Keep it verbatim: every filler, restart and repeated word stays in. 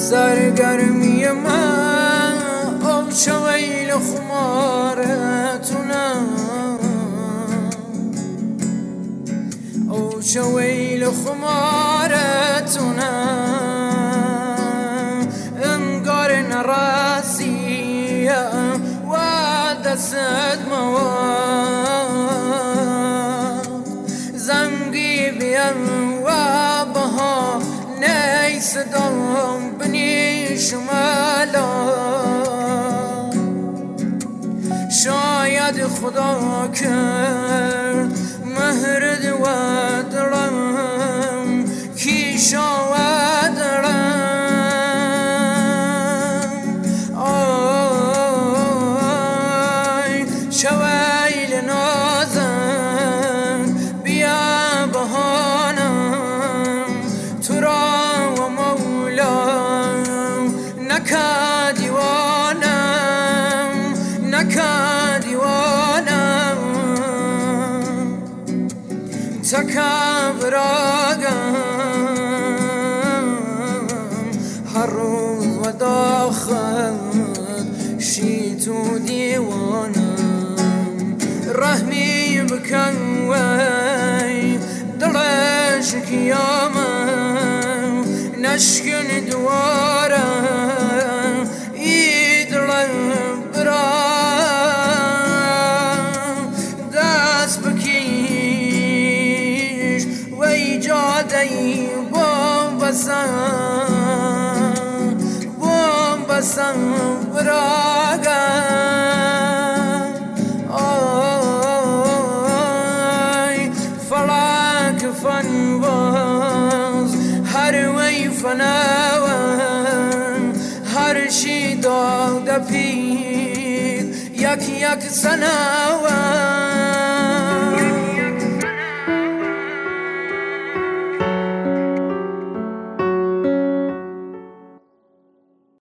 سرگرمی من او چه ویل خمارتونم، او چه ویل خمارتونم، انگار نرسیم و دست مواد زنگی بیم و بها نیستم بنی شمالا. شاید خدا کرد مهرد و درم کی شاود درم. آی شویل نازم بیا بهانم تو را و مولا نکا دیوانم، نکا دیوانم تکبراگم هر روز و داخل شی تو دیوانم. رحمی بکن وی دلش کیامم نشکن دوارم ای دلم برام دست بکیش وی جادهی بام بسم بام بسم براگم. آی فلک فنواز هر وی فنوان هر شی داده پید یک یک سنوان.